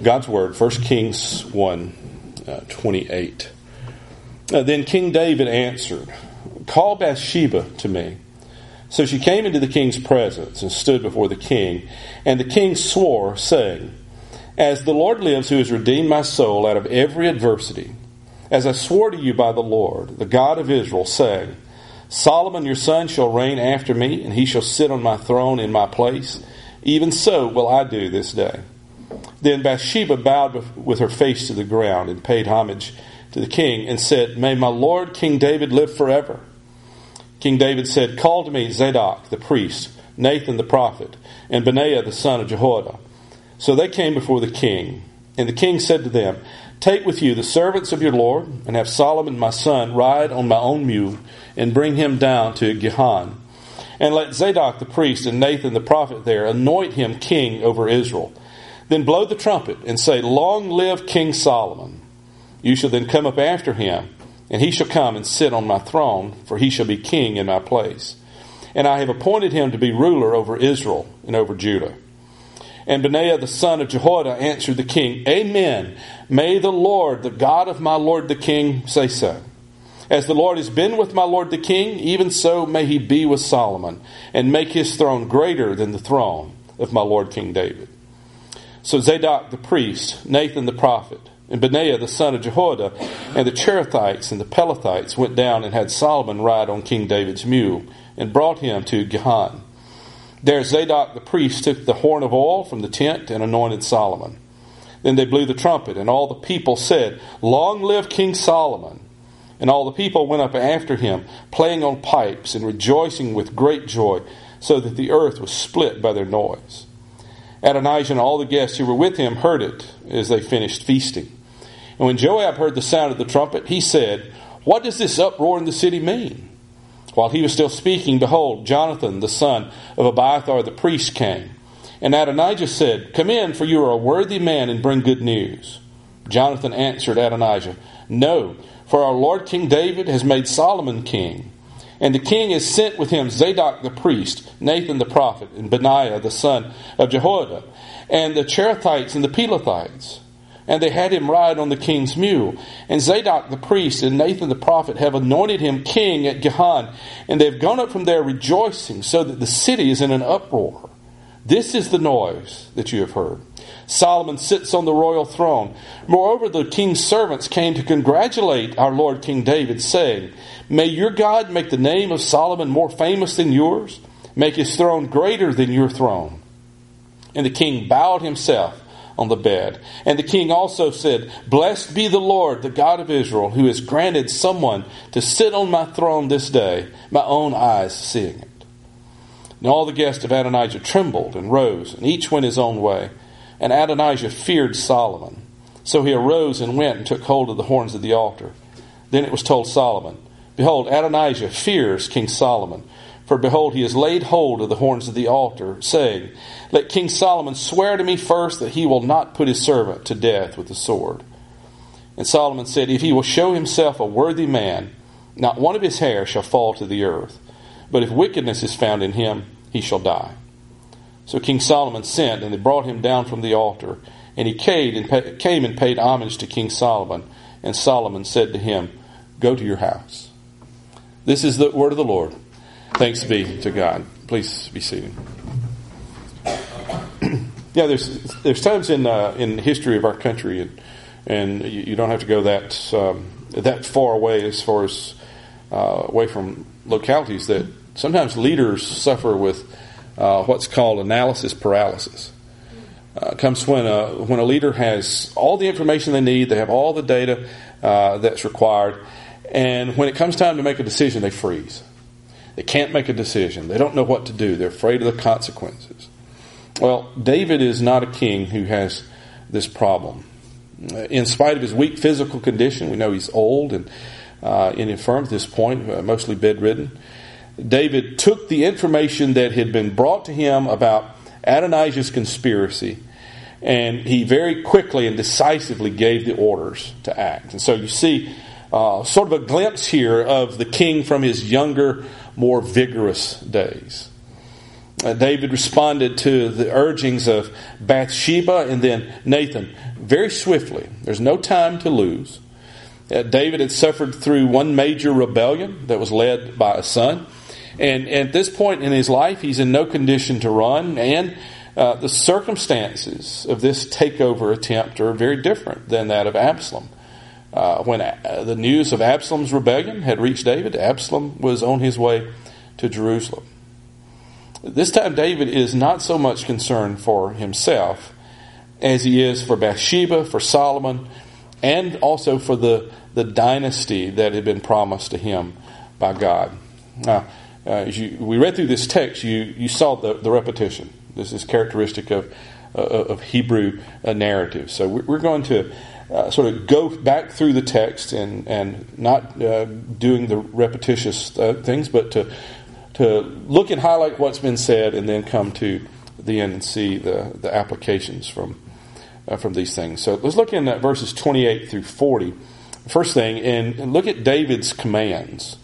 God's Word, 1 Kings 1, 28. Then King David answered, "Call Bathsheba to me." So she came into the king's presence and stood before the king. And the king swore, saying, "As the Lord lives, who has redeemed my soul out of every adversity, as I swore to you by the Lord, the God of Israel, saying, Solomon your son shall reign after me, and he shall sit on my throne in my place, even so will I do this day." Then Bathsheba bowed with her face to the ground and paid homage to the king and said, "May my lord King David live forever." King David said, "Call to me Zadok the priest, Nathan the prophet, and Benaiah the son of Jehoiada." So they came before the king. And the king said to them, "Take with you the servants of your lord, and have Solomon my son ride on my own mule, and bring him down to Gihon. And let Zadok the priest and Nathan the prophet there anoint him king over Israel. Then blow the trumpet and say, Long live King Solomon. You shall then come up after him, and he shall come and sit on my throne, for he shall be king in my place. And I have appointed him to be ruler over Israel and over Judah." And Benaiah the son of Jehoiada answered the king, "Amen. May the Lord, the God of my lord the king, say so. As the Lord has been with my lord the king, even so may he be with Solomon, and make his throne greater than the throne of my lord King David." So Zadok the priest, Nathan the prophet, and Benaiah the son of Jehoiada, and the Cherethites and the Pelethites went down and had Solomon ride on King David's mule, and brought him to Gihon. There Zadok the priest took the horn of oil from the tent and anointed Solomon. Then they blew the trumpet, and all the people said, "Long live King Solomon." And all the people went up after him, playing on pipes and rejoicing with great joy, so that the earth was split by their noise. Adonijah and all the guests who were with him heard it as they finished feasting. And when Joab heard the sound of the trumpet, he said, "What does this uproar in the city mean?" While he was still speaking, behold, Jonathan, the son of Abiathar the priest, came. And Adonijah said, "Come in, for you are a worthy man, and bring good news." Jonathan answered Adonijah, "No, for our lord King David has made Solomon king. And the king has sent with him Zadok the priest, Nathan the prophet, and Benaiah the son of Jehoiada, and the Cherethites and the Pelethites. And they had him ride on the king's mule. And Zadok the priest and Nathan the prophet have anointed him king at Gihon. And they have gone up from there rejoicing, so that the city is in an uproar. This is the noise that you have heard. Solomon sits on the royal throne. Moreover, the king's servants came to congratulate our lord King David, saying, May your God make the name of Solomon more famous than yours, make his throne greater than your throne." And the king bowed himself on the bed. And the king also said, "Blessed be the Lord, the God of Israel, who has granted someone to sit on my throne this day, my own eyes seeing it." And all the guests of Adonijah trembled and rose, and each went his own way. And Adonijah feared Solomon. So he arose and went and took hold of the horns of the altar. Then it was told Solomon, "Behold, Adonijah fears King Solomon. For behold, he has laid hold of the horns of the altar, saying, Let King Solomon swear to me first that he will not put his servant to death with the sword." And Solomon said, "If he will show himself a worthy man, not one of his hair shall fall to the earth. But if wickedness is found in him, he shall die." So King Solomon sent, and they brought him down from the altar. And he came and paid homage to King Solomon. And Solomon said to him, "Go to your house." This is the word of the Lord. Thanks be to God. Please be seated. Yeah, there's times in the history of our country, and you don't have to go that far away as far as away from localities, that sometimes leaders suffer with what's called analysis paralysis. Comes when a leader has all the information they need, they have all the data that's required, and when it comes time to make a decision, they freeze. They can't make a decision. They don't know what to do. They're afraid of the consequences. Well, David is not a king who has this problem. In spite of his weak physical condition, we know he's old and infirm at this point, mostly bedridden. David took the information that had been brought to him about Adonijah's conspiracy, and he very quickly and decisively gave the orders to act. And so you see sort of a glimpse here of the king from his younger, more vigorous days. David responded to the urgings of Bathsheba and then Nathan very swiftly. There's no time to lose. David had suffered through one major rebellion that was led by a son. And at this point in his life, he's in no condition to run. And the circumstances of this takeover attempt are very different than that of Absalom. When the news of Absalom's rebellion had reached David, Absalom was on his way to Jerusalem. This time David is not so much concerned for himself as he is for Bathsheba, for Solomon, and also for the dynasty that had been promised to him by God. Now, as we read through this text, you saw the repetition. This is characteristic of Hebrew narrative. So we're going to sort of go back through the text and not doing the repetitious things, but to look and highlight what's been said and then come to the end and see the applications from these things. So let's look in at verses 28 through 40. First thing, and look at David's commands.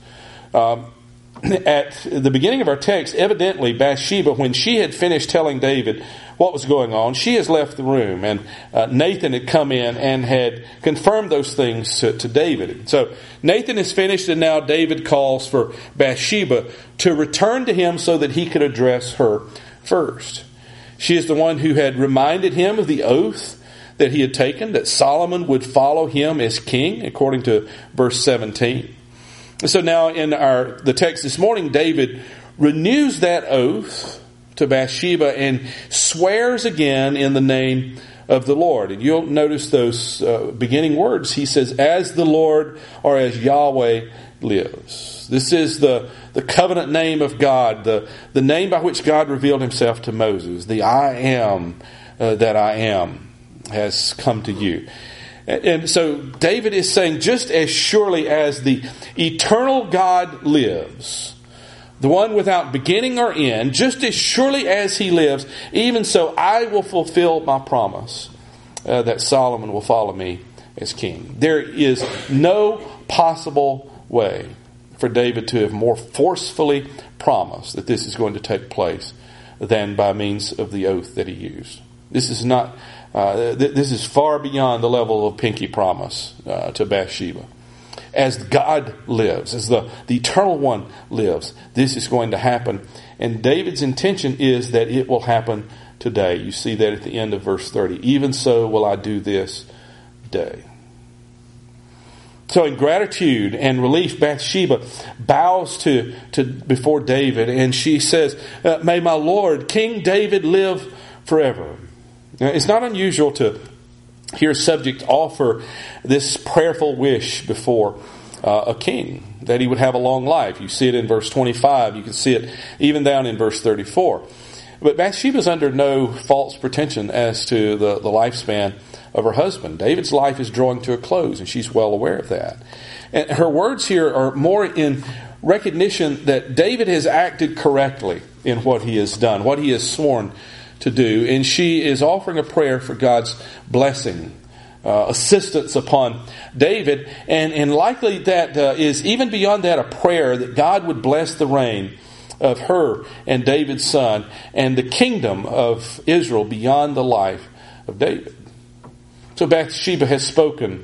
At the beginning of our text, evidently Bathsheba, when she had finished telling David what was going on, she has left the room, and Nathan had come in and had confirmed those things to David. So Nathan is finished, and now David calls for Bathsheba to return to him so that he could address her first. She is the one who had reminded him of the oath that he had taken, that Solomon would follow him as king, according to verse 17. So now in the text this morning, David renews that oath to Bathsheba and swears again in the name of the Lord. And you'll notice those beginning words. He says, as the Lord or as Yahweh lives. This is the covenant name of God, the name by which God revealed himself to Moses. The I am that I am has come to you. And so David is saying, just as surely as the eternal God lives, the one without beginning or end, just as surely as he lives, even so I will fulfill my promise that Solomon will follow me as king. There is no possible way for David to have more forcefully promised that this is going to take place than by means of the oath that he used. This is not. This is far beyond the level of pinky promise to Bathsheba. As God lives, as the eternal one lives, this is going to happen. And David's intention is that it will happen today. You see that at the end of verse 30. Even so will I do this day. So in gratitude and relief, Bathsheba bows to before David, and she says, may my Lord, King David, live forever. Now, it's not unusual to hear a subject offer this prayerful wish before a king, that he would have a long life. You see it in verse 25. You can see it even down in verse 34. But Bathsheba's under no false pretension as to the lifespan of her husband. David's life is drawing to a close, and she's well aware of that. And her words here are more in recognition that David has acted correctly in what he has done, what he has sworn to do, and she is offering a prayer for God's blessing, assistance upon David, and likely that is even beyond that a prayer that God would bless the reign of her and David's son and the kingdom of Israel beyond the life of David. So Bathsheba has spoken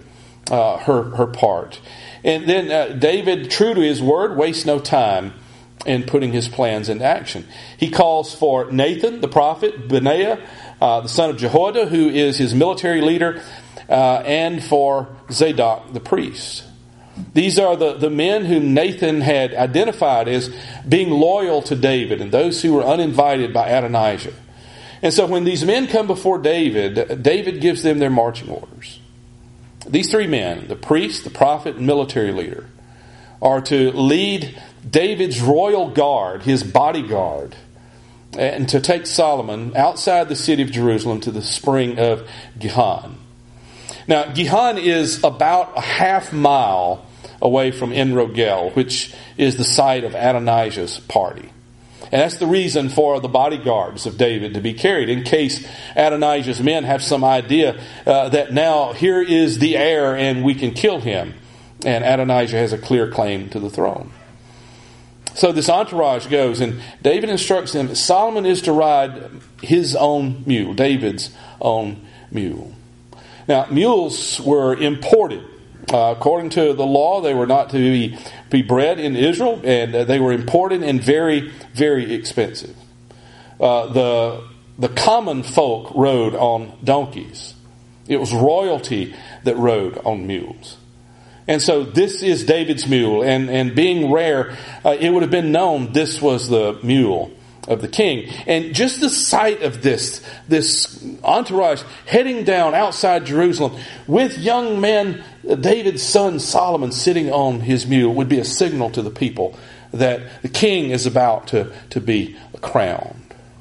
her part, and then David, true to his word, wastes no time in putting his plans into action. He calls for Nathan, the prophet, Benaiah, the son of Jehoiada, who is his military leader, and for Zadok, the priest. These are the men whom Nathan had identified as being loyal to David and those who were uninvited by Adonijah. And so when these men come before David, David gives them their marching orders. These three men, the priest, the prophet, and military leader, are to lead David's royal guard, his bodyguard, and to take Solomon outside the city of Jerusalem to the spring of Gihon. Now, Gihon is about a half mile away from En Rogel, which is the site of Adonijah's party. And that's the reason for the bodyguards of David to be carried, in case Adonijah's men have some idea that now here is the heir and we can kill him. And Adonijah has a clear claim to the throne. So this entourage goes, and David instructs them that Solomon is to ride his own mule, David's own mule. Now, mules were imported. According to the law, they were not to be bred in Israel, and they were imported and very, very expensive. The common folk rode on donkeys. It was royalty that rode on mules. And so this is David's mule, and being rare, it would have been known this was the mule of the king. And just the sight of this entourage heading down outside Jerusalem with young men, David's son Solomon sitting on his mule, would be a signal to the people that the king is about to be crowned.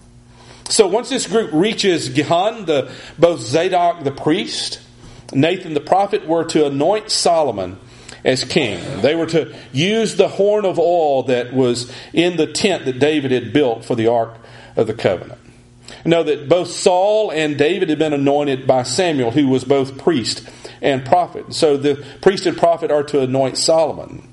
So once this group reaches Gihon, both Zadok the priest, Nathan the prophet were to anoint Solomon as king. They were to use the horn of oil that was in the tent that David had built for the Ark of the Covenant. Know that both Saul and David had been anointed by Samuel, who was both priest and prophet. So the priest and prophet are to anoint Solomon.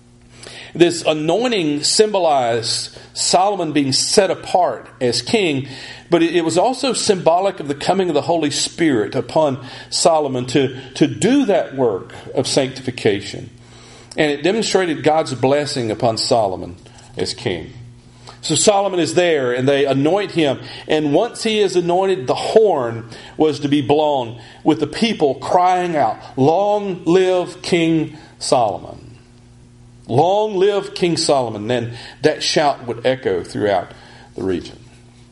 This anointing symbolized Solomon being set apart as king, but it was also symbolic of the coming of the Holy Spirit upon Solomon to do that work of sanctification. And it demonstrated God's blessing upon Solomon as king. So Solomon is there, and they anoint him. And once he is anointed, the horn was to be blown with the people crying out, "Long live King Solomon." Long live King Solomon. And that shout would echo throughout the region.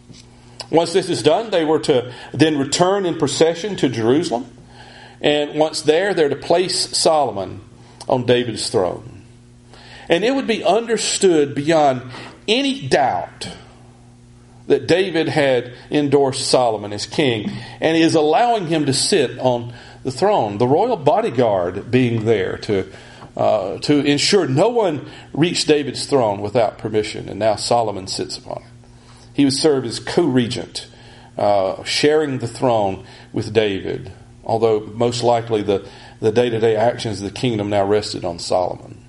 Once this is done, they were to then return in procession to Jerusalem. And once there, they're to place Solomon on David's throne. And it would be understood beyond any doubt that David had endorsed Solomon as king and is allowing him to sit on the throne. The royal bodyguard being there to ensure no one reached David's throne without permission. And now Solomon sits upon it. He would serve as co-regent, sharing the throne with David, although most likely the day-to-day actions of the kingdom now rested on Solomon.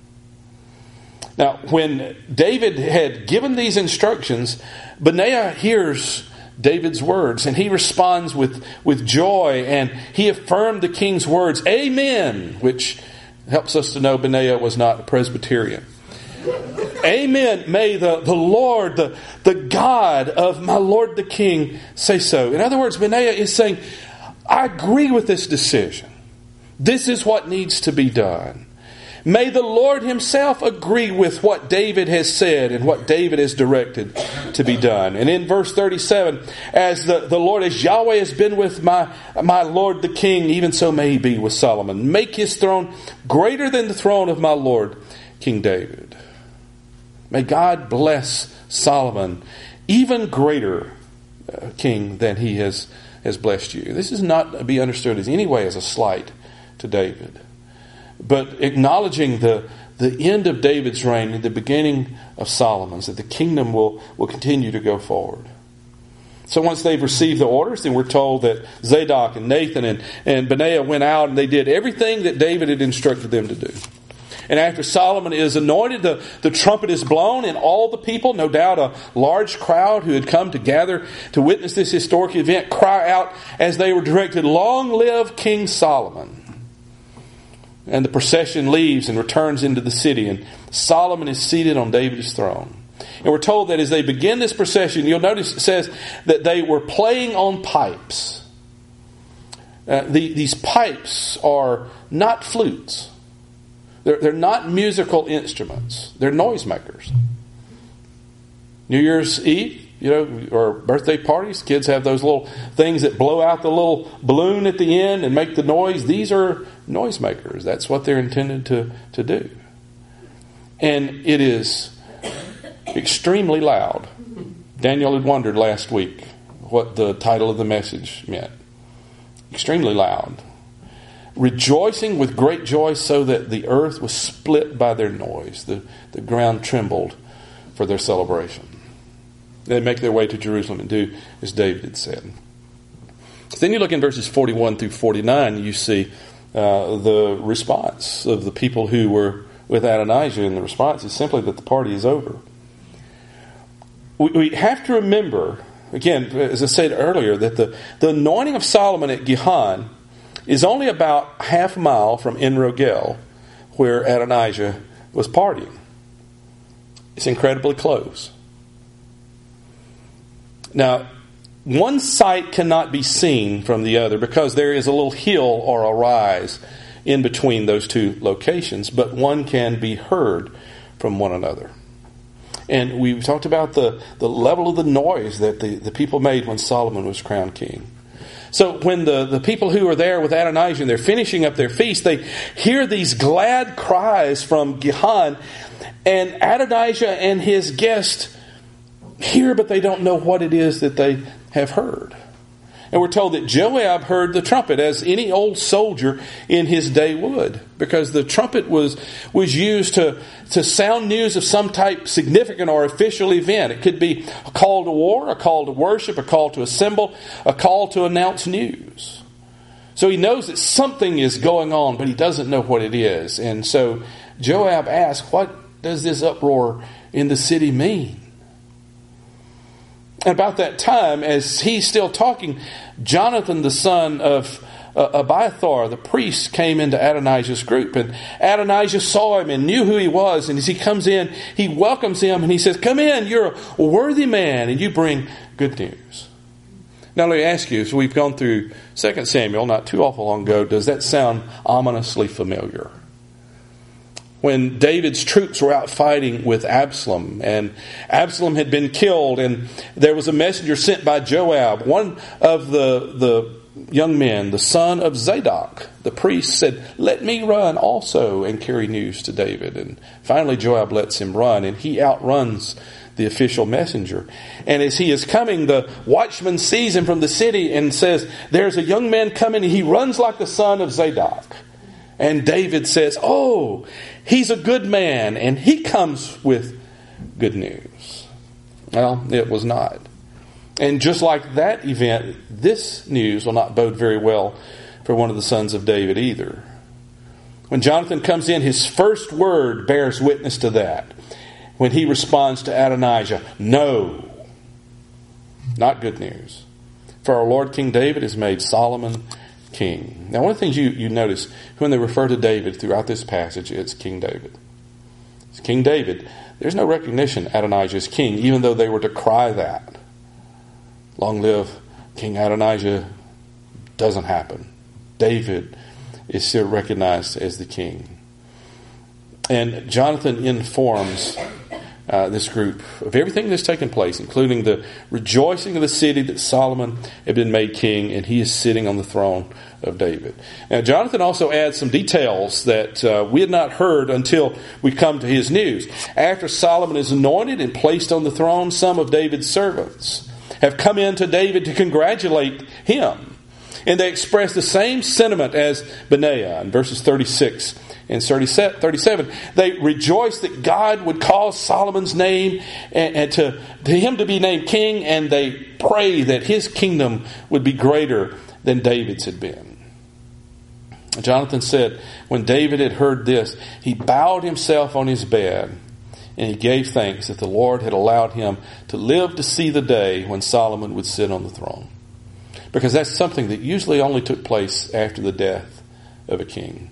Now, when David had given these instructions, Benaiah hears David's words, and he responds with joy, and he affirmed the king's words, "Amen," which helps us to know Benaiah was not a Presbyterian. "Amen. May the Lord, the God of my Lord the King, say so." In other words, Benaiah is saying, I agree with this decision. This is what needs to be done. May the Lord himself agree with what David has said and what David has directed to be done. And in verse 37, as the Lord, as Yahweh has been with my Lord the king, even so may he be with Solomon. Make his throne greater than the throne of my Lord King David. May God bless Solomon, even greater king than he has blessed you. This is not to be understood as any way as a slight to David, but acknowledging the end of David's reign and the beginning of Solomon's, that the kingdom will continue to go forward. So once they've received the orders, then we're told that Zadok and Nathan and Benaiah went out and they did everything that David had instructed them to do. And after Solomon is anointed, the trumpet is blown, and all the people, no doubt a large crowd who had come to gather to witness this historic event, cry out as they were directed, "Long live King Solomon." And the procession leaves and returns into the city, and Solomon is seated on David's throne. And we're told that as they begin this procession, you'll notice it says that they were playing on pipes. These pipes are not flutes. They're not musical instruments. They're noisemakers. New Year's Eve, or birthday parties, kids have those little things that blow out the little balloon at the end and make the noise. These are noisemakers. That's what they're intended to do. And it is extremely loud. Daniel had wondered last week what the title of the message meant. Extremely loud. Rejoicing with great joy so that the earth was split by their noise. The ground trembled for their celebration. They make their way to Jerusalem and do as David had said. So then you look in verses 41 through 49, you see the response of the people who were with Adonijah, and the response is simply that the party is over. we have to remember, again, as I said earlier, that the anointing of Solomon at Gihon is only about half a mile from En Rogel, where Adonijah was partying. It's incredibly close. Now, one site cannot be seen from the other because there is a little hill or a rise in between those two locations, but one can be heard from one another. And we talked about the level of the noise that the people made when Solomon was crowned king. So when the people who are there with Adonijah and they're finishing up their feast, they hear these glad cries from Gihon, and Adonijah and his guest hear, but they don't know what it is that they have heard. And we're told that Joab heard the trumpet, as any old soldier in his day would, because the trumpet was used to sound news of some type significant or official event. It could be a call to war, a call to worship, a call to assemble, a call to announce news. So he knows that something is going on, but he doesn't know what it is. And so Joab asks, what does this uproar in the city mean? And about that time, as he's still talking, Jonathan, the son of Abiathar, the priest, came into Adonijah's group. And Adonijah saw him and knew who he was. And as he comes in, he welcomes him and he says, "Come in, you're a worthy man, and you bring good news." Now let me ask you, as we've gone through 2 Samuel not too awful long ago, does that sound ominously familiar? When David's troops were out fighting with Absalom, and Absalom had been killed, and there was a messenger sent by Joab, one of the young men, the son of Zadok, the priest, said, "Let me run also and carry news to David." And finally Joab lets him run, and he outruns the official messenger. And as he is coming, the watchman sees him from the city and says, "There's a young man coming, and he runs like the son of Zadok." And David says, "Oh, he's a good man, and he comes with good news." Well, it was not. And just like that event, this news will not bode very well for one of the sons of David either. When Jonathan comes in, his first word bears witness to that. When he responds to Adonijah, "No, not good news. For our Lord King David has made Solomon king." Now, one of the things you notice when they refer to David throughout this passage, it's King David. It's King David. There's no recognition Adonijah is king, even though they were to cry that. Long live King Adonijah doesn't happen. David is still recognized as the king. And Jonathan informs this group of everything that's taken place, including the rejoicing of the city that Solomon had been made king, and he is sitting on the throne of David. Now, Jonathan also adds some details that we had not heard until we come to his news. After Solomon is anointed and placed on the throne, some of David's servants have come in to David to congratulate him. And they express the same sentiment as Benaiah in verses 36 and 37. They rejoice that God would cause Solomon's name and to him to be named king, and they pray that his kingdom would be greater than David's had been. Jonathan said, when David had heard this, he bowed himself on his bed, and he gave thanks that the Lord had allowed him to live to see the day when Solomon would sit on the throne. Because that's something that usually only took place after the death of a king.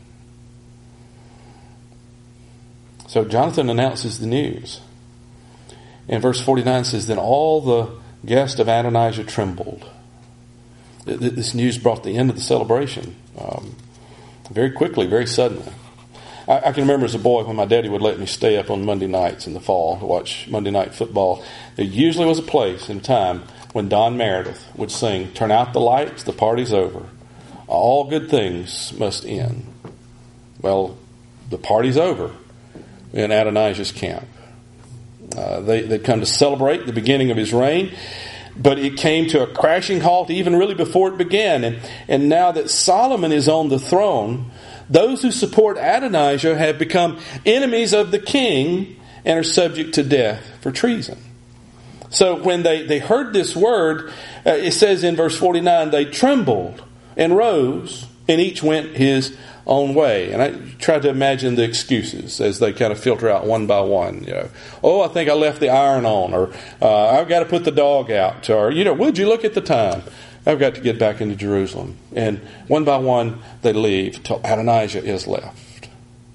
So Jonathan announces the news. And verse 49 says, "Then all the guests of Adonijah trembled." This news brought the end of the celebration very quickly, very suddenly. I can remember as a boy when my daddy would let me stay up on Monday nights in the fall to watch Monday night football. There usually was a place and time when Don Meredith would sing, "Turn out the lights, the party's over. All good things must end." Well, the party's over in Adonijah's camp. They'd come to celebrate the beginning of his reign, but it came to a crashing halt even really before it began. And now that Solomon is on the throne, those who support Adonijah have become enemies of the king and are subject to death for treason. So when they heard this word, it says in verse 49, they trembled and rose, and each went his own way. And I tried to imagine the excuses as they kind of filter out one by one. Oh, I think I left the iron on, or I've got to put the dog out, or, would you look at the time? I've got to get back into Jerusalem. And one by one, they leave till Adonijah is left.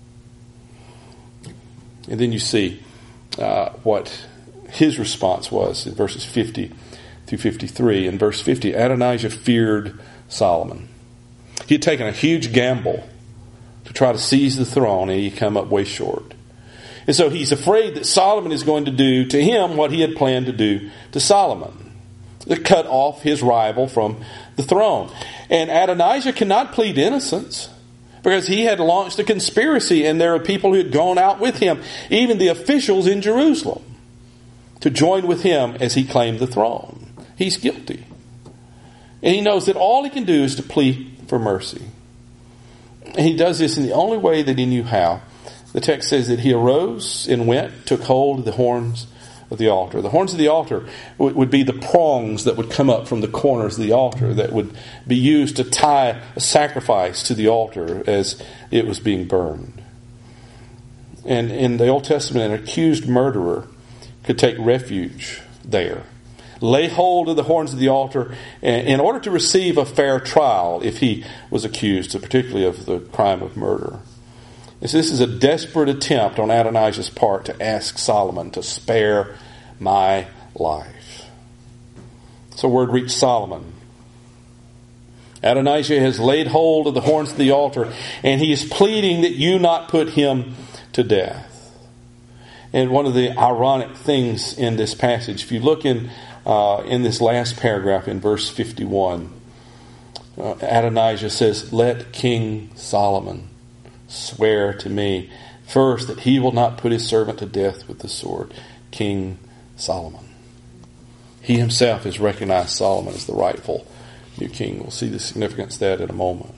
And then you see what his response was in verses 50 through 53. In verse 50, Adonijah feared Solomon. He had taken a huge gamble to try to seize the throne, and he come up way short. And so he's afraid that Solomon is going to do to him what he had planned to do to Solomon, to cut off his rival from the throne. And Adonijah cannot plead innocence, because he had launched a conspiracy, and there are people who had gone out with him, even the officials in Jerusalem, to join with him as he claimed the throne. He's guilty. And he knows that all he can do is to plead for mercy. And he does this in the only way that he knew how. The text says that he arose and went, took hold of the horns of the altar. The horns of the altar would be the prongs that would come up from the corners of the altar that would be used to tie a sacrifice to the altar as it was being burned. And in the Old Testament, an accused murderer could take refuge there, lay hold of the horns of the altar in order to receive a fair trial if he was accused, particularly of the crime of murder. This is a desperate attempt on Adonijah's part to ask Solomon to spare my life. So word reached Solomon. Adonijah has laid hold of the horns of the altar, and he is pleading that you not put him to death. And one of the ironic things in this passage, if you look in this last paragraph in verse 51, Adonijah says, "Let King Solomon swear to me first that he will not put his servant to death with the sword." King Solomon. He himself has recognized Solomon as the rightful new king. We'll see the significance of that in a moment.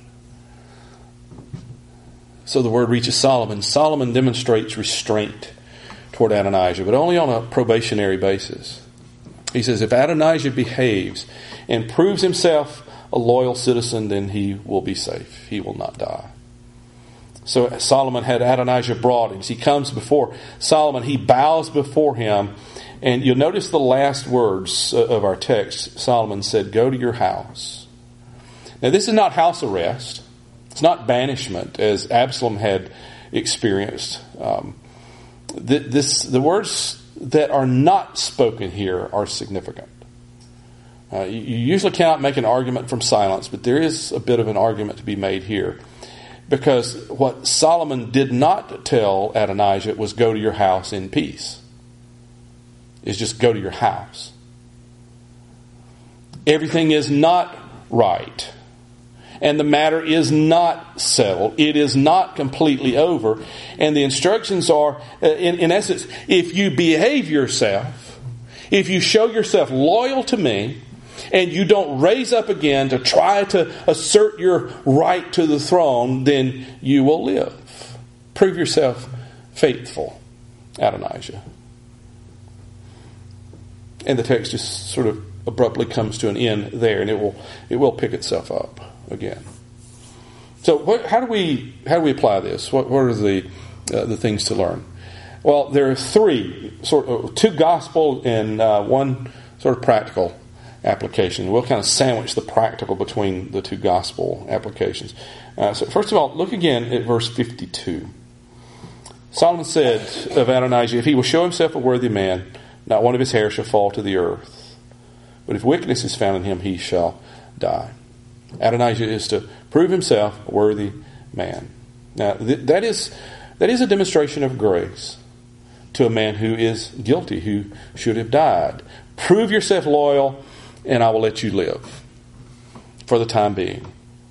So the word reaches Solomon. Solomon demonstrates restraint toward Adonijah, but only on a probationary basis. He says, if Adonijah behaves and proves himself a loyal citizen, then he will be safe. He will not die. So Solomon had Adonijah brought. As he comes before Solomon, he bows before him. And you'll notice the last words of our text. Solomon said, "Go to your house." Now this is not house arrest. It's not banishment as Absalom had experienced. The words that are not spoken here are significant. You usually cannot make an argument from silence, but there is a bit of an argument to be made here. Because what Solomon did not tell Adonijah was go to your house in peace. It's just go to your house. Everything is not right. And the matter is not settled. It is not completely over. And the instructions are, in essence, if you behave yourself, if you show yourself loyal to me, and you don't raise up again to try to assert your right to the throne, then you will live. Prove yourself faithful, Adonijah. And the text just sort of abruptly comes to an end there, and it will pick itself up again. So how do we apply this? What are the things to learn? Well, there are two gospel and one sort of practical application. We'll kind of sandwich the practical between the two gospel applications. So first of all, look again at verse 52. Solomon said of Adonijah, if he will show himself a worthy man, not one of his hair shall fall to the earth. But if wickedness is found in him, he shall die. Adonijah is to prove himself a worthy man. Now, that is a demonstration of grace to a man who is guilty, who should have died. Prove yourself loyal, and I will let you live for the time being.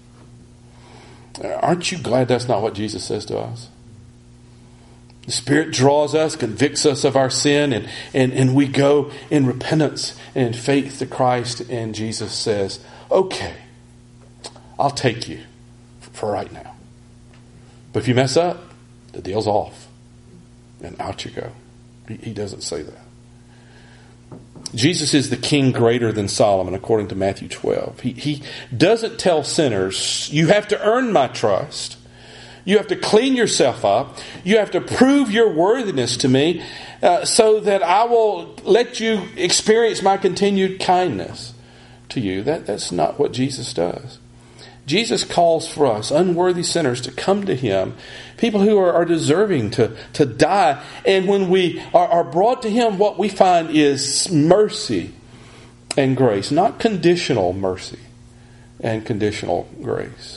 Aren't you glad that's not what Jesus says to us? The Spirit draws us, convicts us of our sin, and we go in repentance and in faith to Christ, and Jesus says, okay, I'll take you for right now. But if you mess up, the deal's off, and out you go. He doesn't say that. Jesus is the king greater than Solomon, according to Matthew 12. He doesn't tell sinners, you have to earn my trust. You have to clean yourself up. You have to prove your worthiness to me so that I will let you experience my continued kindness to you. That's not what Jesus does. Jesus calls for us, unworthy sinners, to come to Him, people who are deserving to die. And when we are brought to Him, what we find is mercy and grace, not conditional mercy and conditional grace.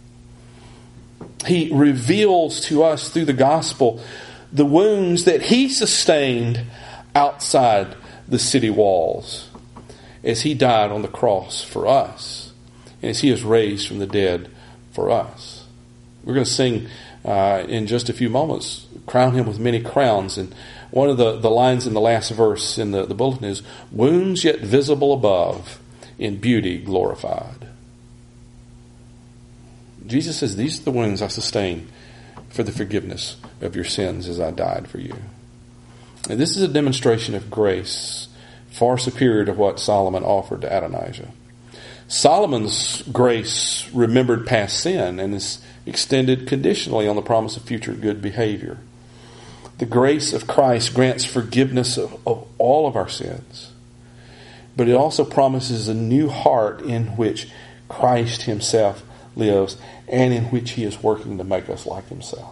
He reveals to us through the gospel the wounds that He sustained outside the city walls as He died on the cross for us, and as He is raised from the dead for us. We're going to sing in just a few moments, Crown Him with Many Crowns. And one of the lines in the last verse in the bulletin is, wounds yet visible above, in beauty glorified. Jesus says, these are the wounds I sustain for the forgiveness of your sins as I died for you. And this is a demonstration of grace far superior to what Solomon offered to Adonijah. Solomon's grace remembered past sin and is extended conditionally on the promise of future good behavior. The grace of Christ grants forgiveness of all of our sins, but it also promises a new heart in which Christ Himself lives and in which He is working to make us like Himself.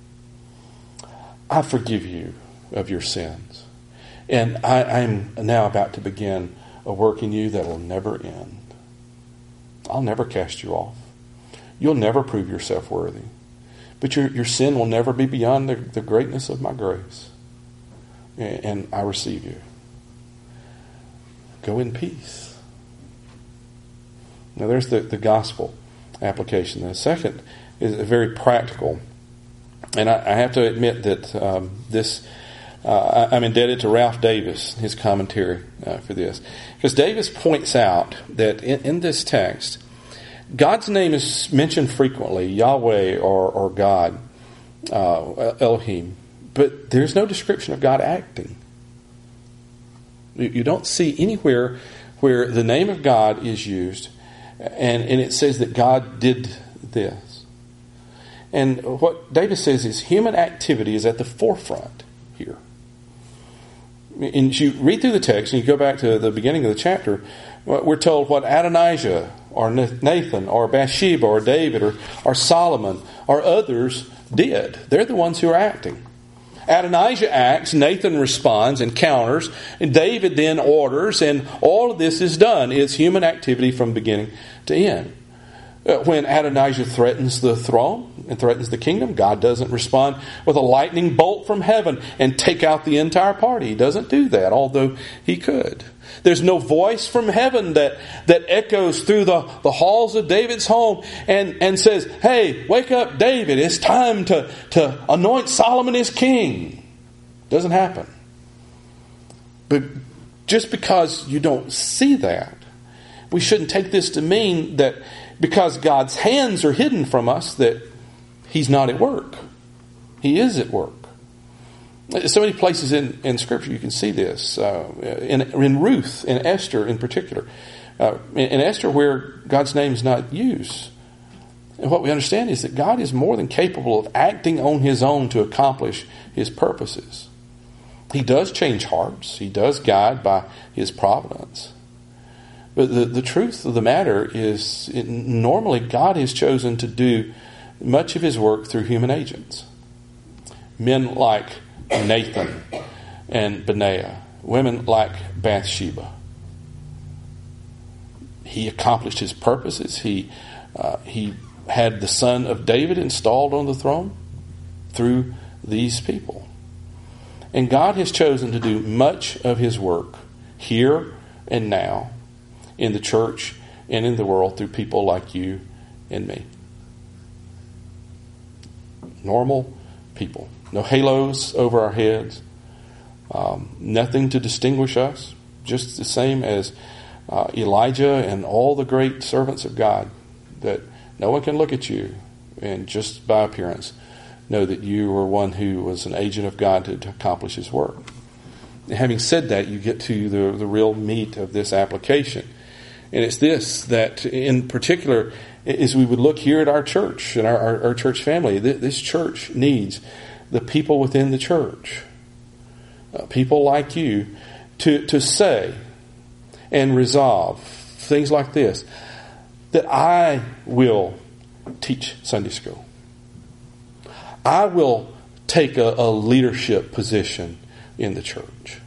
I forgive you of your sins, and I'm now about to begin a work in you that will never end. I'll never cast you off. You'll never prove yourself worthy, but your sin will never be beyond the greatness of my grace, and I receive you. Go in peace. Now there's the gospel application. The second is very practical, and I have to admit that I'm indebted to Ralph Davis, his commentary for this, because Davis points out that in this text, God's name is mentioned frequently, Yahweh or God, Elohim, but there's no description of God acting. You don't see anywhere where the name of God is used and it says that God did this. And what Davis says is human activity is at the forefront here. And you read through the text and you go back to the beginning of the chapter, we're told what Adonijah or Nathan or Bathsheba or David or Solomon or others did. They're the ones who are acting. Adonijah acts, Nathan responds and counters, and David then orders, and all of this is done. It's human activity from beginning to end. When Adonijah threatens the throne and threatens the kingdom, God doesn't respond with a lightning bolt from heaven and take out the entire party. He doesn't do that, although He could. There's no voice from heaven that echoes through the halls of David's home and says, hey, wake up, David. It's time to anoint Solomon as king. Doesn't happen. But just because you don't see that, we shouldn't take this to mean that because God's hands are hidden from us that He's not at work. He is at work. So many places in Scripture you can see this. In Ruth, in Esther in particular. In Esther where God's name is not used. And what we understand is that God is more than capable of acting on His own to accomplish His purposes. He does change hearts. He does guide by His providence. But the truth of the matter is normally God has chosen to do much of His work through human agents. Men like Nathan and Benaiah, women like Bathsheba. He accomplished His purposes. He had the son of David installed on the throne through these people. And God has chosen to do much of His work here and now in the church and in the world through people like you and me. Normal people. No halos over our heads. Nothing to distinguish us. Just the same as Elijah and all the great servants of God. That no one can look at you and just by appearance know that you were one who was an agent of God to accomplish His work. And having said that, you get to the real meat of this application. And it's this, that in particular, as we would look here at our church and our church family, this church needs the people within the church, people like you, to say and resolve things like this, that I will teach Sunday school. I will take a leadership position in the church.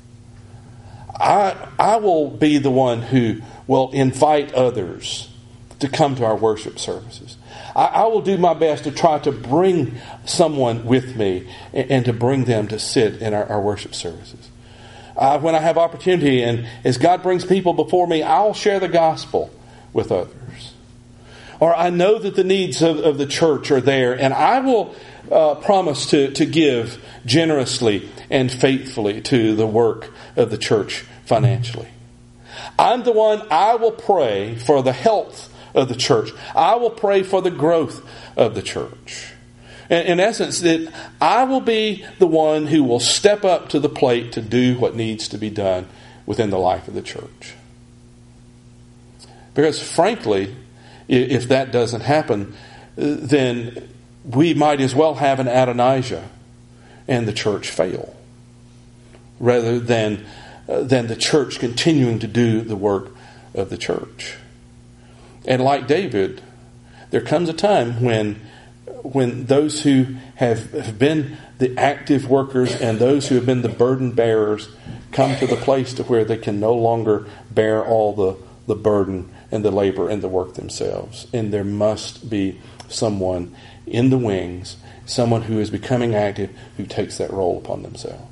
I will be the one who will invite others to come to our worship services. I will do my best to try to bring someone with me and to bring them to sit in our worship services. When I have opportunity and as God brings people before me, I'll share the gospel with others. Or I know that the needs of the church are there, and I will promise to give generously and faithfully to the work of the church financially. I'm the one, I will pray for the health of the church. I will pray for the growth of the church. In essence, that I will be the one who will step up to the plate to do what needs to be done within the life of the church. Because frankly, if that doesn't happen, then we might as well have an Adonijah and the church fail, rather than the church continuing to do the work of the church. And like David, there comes a time when those who have been the active workers and those who have been the burden bearers come to the place to where they can no longer bear all the burden and the labor and the work themselves. And there must be someone in the wings, someone who is becoming active, who takes that role upon themselves.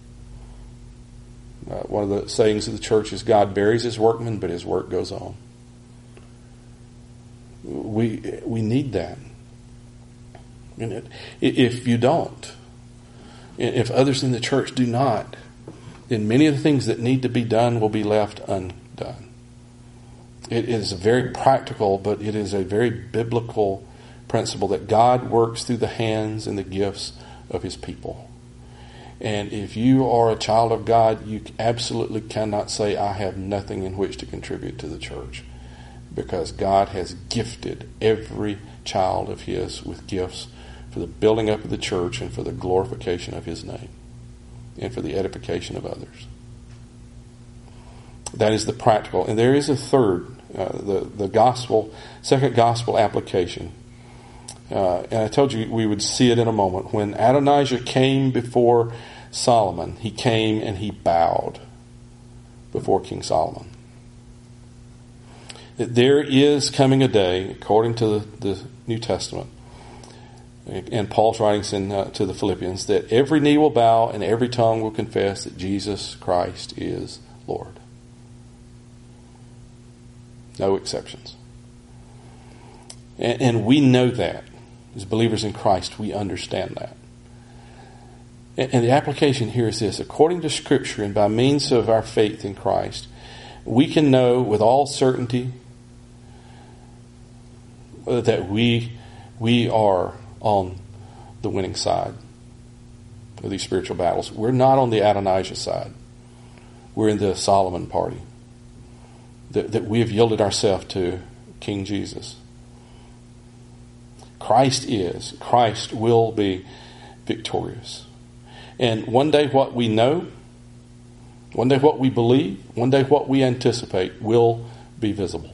One of the sayings of the church is, God buries his workmen, but his work goes on. We need that. And if you don't, if others in the church do not, then many of the things that need to be done will be left undone. It is very practical, but it is a very biblical principle that God works through the hands and the gifts of his people. And if you are a child of God, you absolutely cannot say, I have nothing in which to contribute to the church. Because God has gifted every child of his with gifts for the building up of the church and for the glorification of his name and for the edification of others. That is the practical. And there is a third, the gospel, second gospel application. And I told you we would see it in a moment. When Adonijah came before Solomon, he came and he bowed before King Solomon. That there is coming a day, according to the New Testament, and Paul's writings to the Philippians, that every knee will bow and every tongue will confess that Jesus Christ is Lord. No exceptions. And we know that. As believers in Christ, we understand that. And the application here is this. According to Scripture and by means of our faith in Christ, we can know with all certainty that we are on the winning side of these spiritual battles. We're not on the Adonijah side. We're in the Solomon party. That we have yielded ourselves to King Jesus. Christ will be victorious. And one day what we know, one day what we believe, one day what we anticipate will be visible.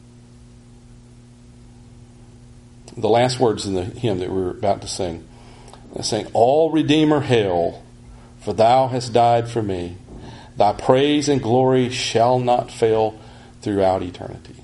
The last words in the hymn that we're about to sing, saying, all Redeemer hail, for thou hast died for me. Thy praise and glory shall not fail throughout eternity.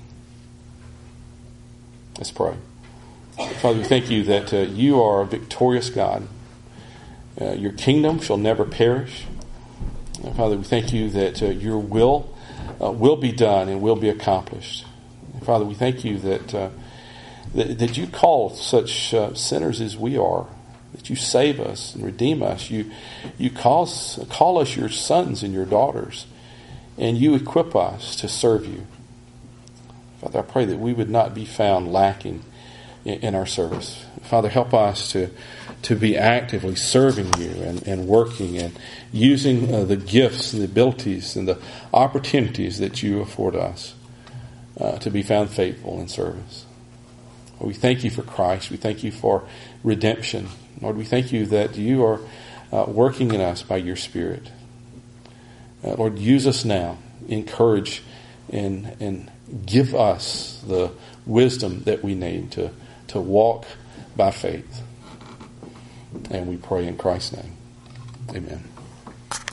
Let's pray. Father, we thank you that you are a victorious God. Your kingdom shall never perish. Father, we thank you that your will be done and will be accomplished. Father, we thank you that you call such sinners as we are, that you save us and redeem us. You call us your sons and your daughters, and you equip us to serve you. Father, I pray that we would not be found lacking in our service. Father, help us to be actively serving you and working and using the gifts and the abilities and the opportunities that you afford us. to be found faithful in service. Lord, we thank you for Christ. We thank you for redemption. Lord, we thank you that you are working in us by your Spirit. Lord, use us now. Encourage and give us the wisdom that we need to walk by faith. And we pray in Christ's name. Amen.